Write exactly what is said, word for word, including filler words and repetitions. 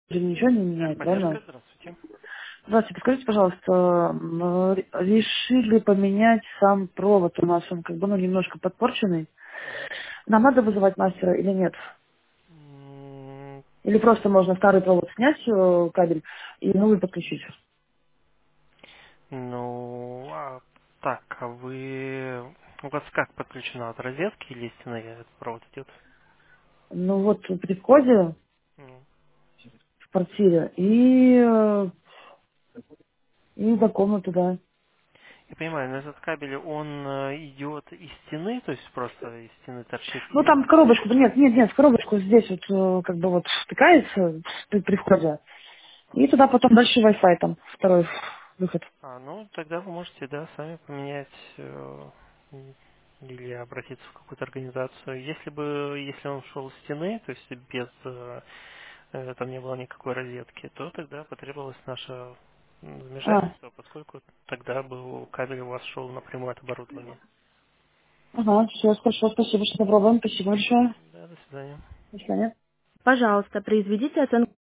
Ничего не меняет, правда? Техподдержка, здравствуйте. Здравствуйте, подскажите, пожалуйста, м, э, решили поменять сам провод у нас, он как бы, ну, немножко подпорченный. Нам надо вызывать мастера или нет? М, Или просто можно старый провод снять, э, кабель, и новый подключить? Ну, а, так, а вы... У вас как подключено от розетки или стены этот провод идет? Ну вот при входе М, в квартире и, э, и до комнаты, да. Я понимаю, но этот кабель, он э, идет из стены, то есть просто из стены торчит, Ну или... там в коробочку, да нет, нет, нет, в коробочку здесь вот э, как бы вот втыкается при, при входе. И туда потом дальше Wi-Fi там, второй выход. А, ну, тогда вы можете, да, сами поменять э, м, или обратиться в какую-то организацию. Если бы, если он шел из стены, то есть без, э, э, там не было никакой розетки, то тогда потребовалось наше м, А, вмешательство, поскольку тогда бы кабель у вас шел напрямую от оборудования. ага, все, хорошо, спасибо, что попробуем, спасибо большое. Да, до свидания. До свидания. Пожалуйста, произведите оценку